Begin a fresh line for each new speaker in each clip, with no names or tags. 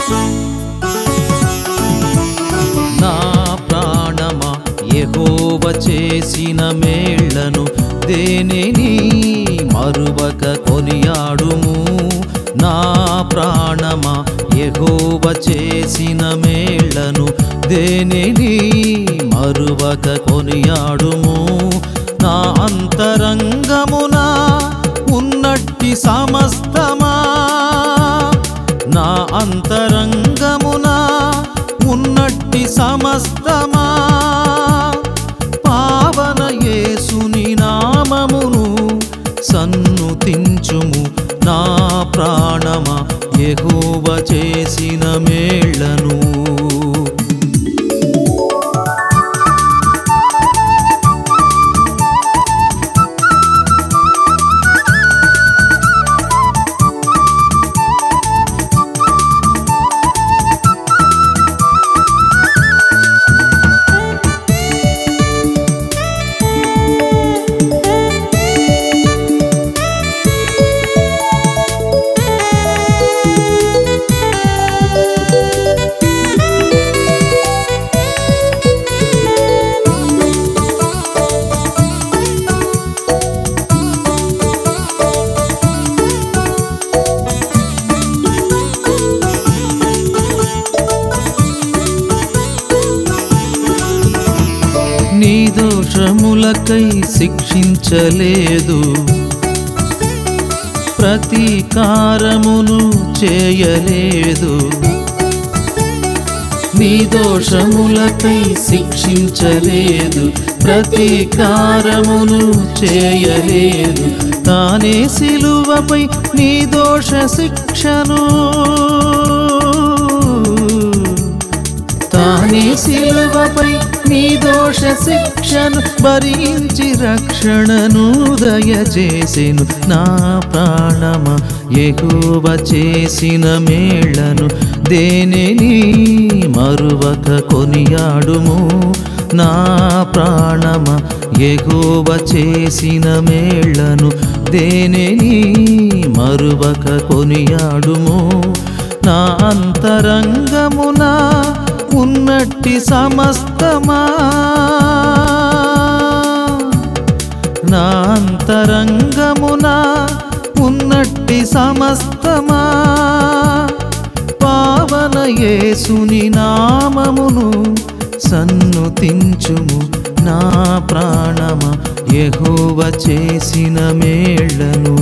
నా ప్రాణమా యెహోవా చేసిన మేళ్లను దేనిని మరువక కొనియాడుము. నా ప్రాణమా యెహోవా చేసిన మేళ్లను దేనిని మరువక కొనియాడుము. నా అంతరంగమున ఉన్నట్టి సమస్తమా, నా అంతరంగమున ఉన్నట్టి సమస్తమా, పావన యేసుని నామమును సన్నుతించుము. నా ప్రాణమా యెహోవా చేసిన మేళ్లను. నీ దోషములకై శిక్షించలేదు, ప్రతీకారమును చేయలేదు. నీ దోషములకై శిక్షించలేదు, ప్రతీకారమును చేయలేదు. తానే సిలువపై నీ దోష శిక్షను, తానే సిలువపై నీ దోష శిక్షను భరించి రక్షణను దయచేసెను. నా ప్రాణమా యెహోవా చేసిన మేళ్లను దేనిని మరువక కొనియాడుము. నా ప్రాణమా యెహోవా చేసిన మేళ్లను దేనిని మరువక కొనియాడుము. నా అంతరంగమున ఉన్నట్టి సమస్తమా, నా అంతరంగమున ఉన్నట్టి సమస్తమా, పావన యేసుని నామమును సన్నుతించుము. నా ప్రాణమా యెహోవా చేసిన మేళ్లను.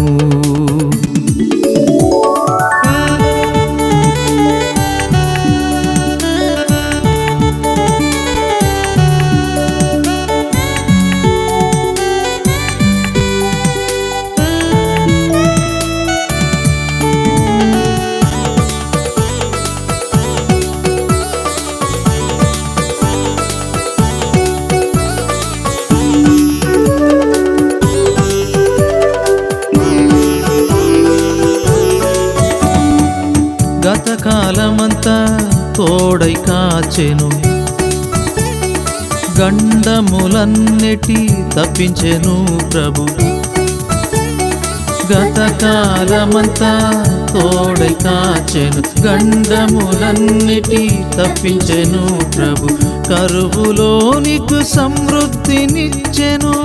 గతకాలమంతా తోడై కాచెను, గండములన్నిటి తప్పించెను ప్రభు. గతకాలమంతా తోడై కాచెను, గండములన్నిటి తప్పించెను ప్రభు. కరువులో నీకు సమృద్ధినిచ్చెను,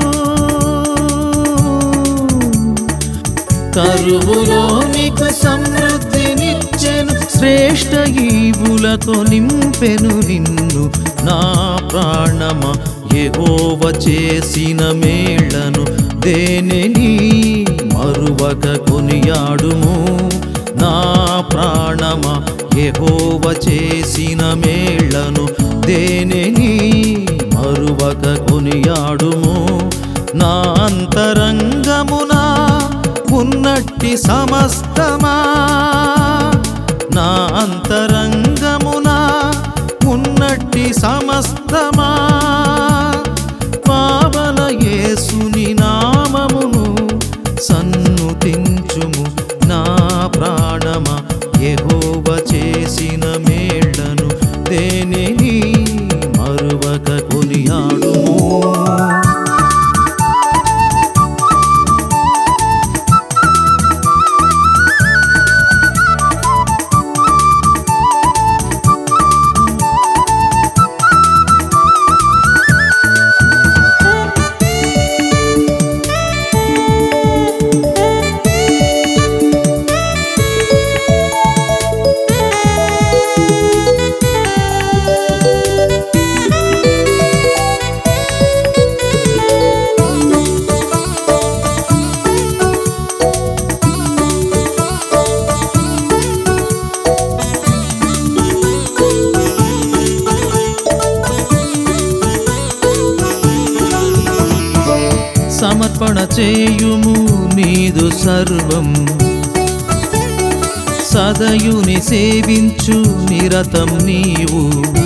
కరువులో నీకు సమృద్ధినిచ్చెను. శ్రేష్ఠ ఈవులతో నింపెను నిన్ను. నా ప్రాణమా యెహోవా చేసిన మేళ్లను దేనిని మరువక కొనియాడుము. నా ప్రాణమా యెహోవా చేసిన మేళ్లను దేనిని మరువక కొనియాడుము. నా అంతరంగమున ఉన్నట్టి సమస్తమా, నా అంతరంగమున ఉన్నట్టి సమస్తమా, పావన యేసుని నామమును సన్నుతించుము. నా ప్రాణమా యెహోవా చేసిన మేళ్లను దేనిని మరువక కొనియాడుము. చేయుము నీదు సర్వం సదయుని సేవించు నిరతం నీవు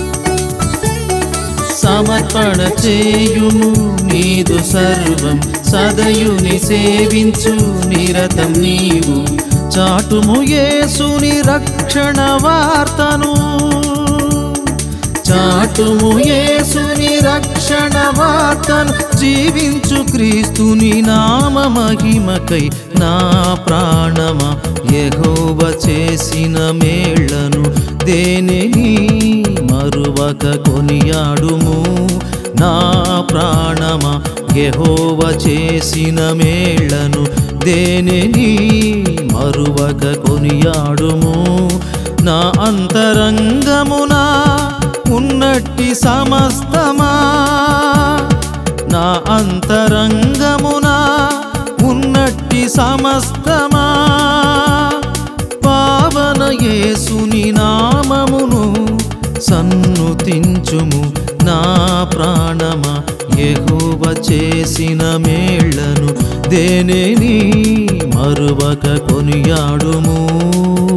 సమర్పణ చేయుము నీదు సర్వం సదయుని సేవించు నిరతం నీవు చాటుము యేసుని రక్షణ వార్తను చాటుము యేసుని రక్షణ వార్తను జీవించు క్రీస్తుని నామ మహిమకై నా ప్రాణమా యెహోవా చేసిన మేళ్లను దేనిని మరువక కొనియాడుము నా ప్రాణమా యెహోవా చేసిన మేళ్లను దేనిని మరువక కొనియాడుము నా అంతరంగమునా ఉన్నట్టి సమస్తమా నా అంతరంగమునా ఉన్నట్టి సమస్తమా పావన యేసుని నామమును సన్నుతించుము నా ప్రాణమా యెహోవా చేసిన మేళ్లను దేనిని మరువక కొనియాడుము